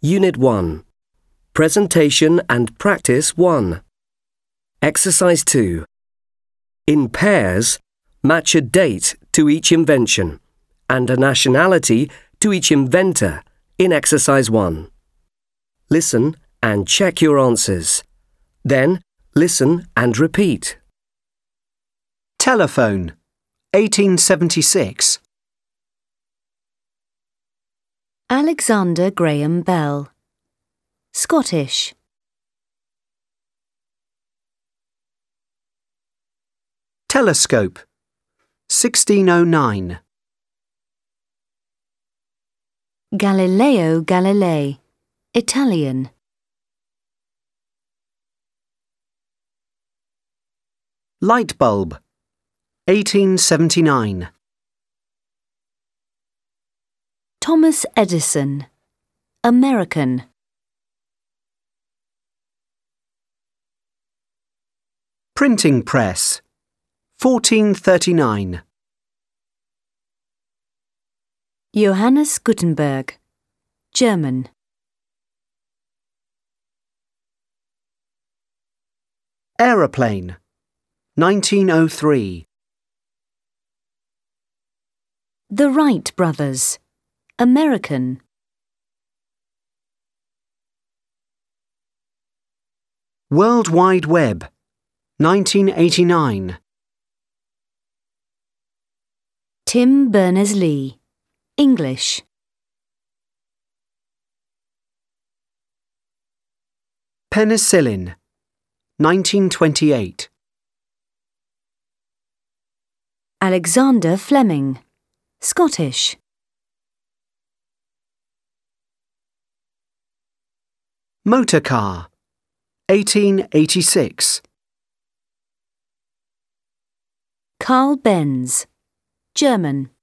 Unit 1. Presentation and Practice 1. Exercise 2. In pairs, match a date to each invention and a nationality to each inventor in Exercise 1. Listen and check your answers. Then, listen and repeat. Telephone, 1876. Alexander Graham Bell. Scottish. Telescope, 1609. Galileo Galilei. Italian. Light bulb, 1879. Thomas Edison. American. Printing press, 1439. Johannes Gutenberg. German. Aeroplane, 1903. The Wright brothers. American. World Wide Web, 1989. Tim Berners-Lee. English. Penicillin, 1928. Alexander Fleming. Scottish. Motor car, 1886. Carl Benz. German.